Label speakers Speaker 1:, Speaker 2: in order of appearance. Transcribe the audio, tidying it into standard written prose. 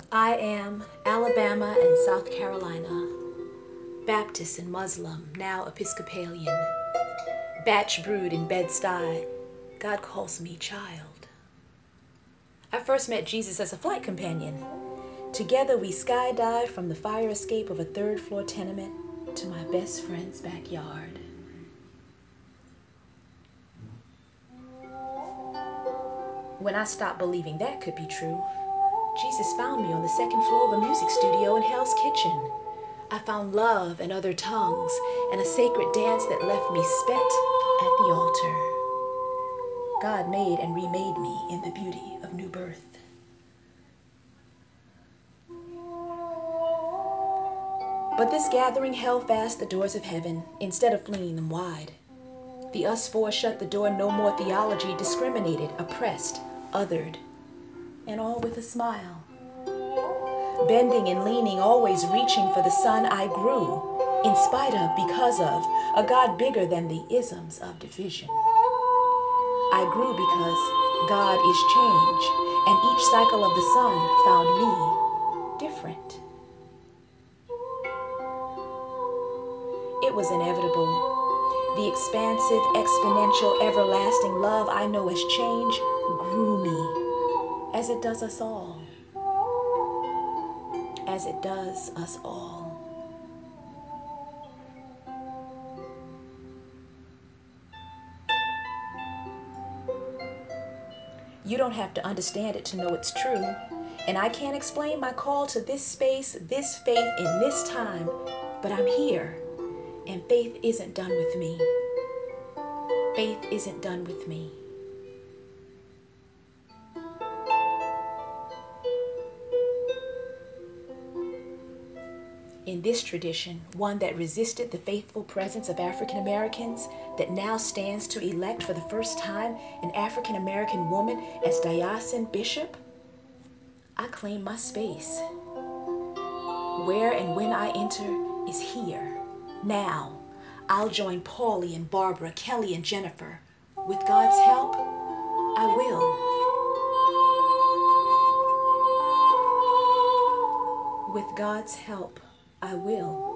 Speaker 1: I am Alabama and South Carolina, Baptist and Muslim, now Episcopalian, batch brewed in Bed-Stuy. God calls me child. I first met Jesus as a flight companion. Together we skydived from the fire escape of a third-floor tenement to my best friend's backyard. When I stopped believing that could be true, Jesus found me on the second floor of a music studio in Hell's Kitchen. I found love and other tongues and a sacred dance that left me spent at the altar. God made and remade me in the beauty of new birth. But this gathering held fast the doors of heaven instead of flinging them wide. The us four shut the door, no more theology, discriminated, oppressed, othered, and all with a smile. Bending and leaning, always reaching for the sun, I grew, in spite of, because of, a God bigger than the isms of division. I grew because God is change, and each cycle of the sun found me different. It was inevitable. The expansive, exponential, everlasting love I know as change grew me, as it does us all. As it does us all. You don't have to understand it to know it's true. And I can't explain my call to this space, this faith in this time, but I'm here. And faith isn't done with me. Faith isn't done with me. In this tradition, one that resisted the faithful presence of African Americans, that now stands to elect for the first time an African American woman as diocesan bishop, I claim my space. Where and when I enter is here, now. I'll join Paulie and Barbara, Kelly and Jennifer. With God's help, I will. With God's help, I will.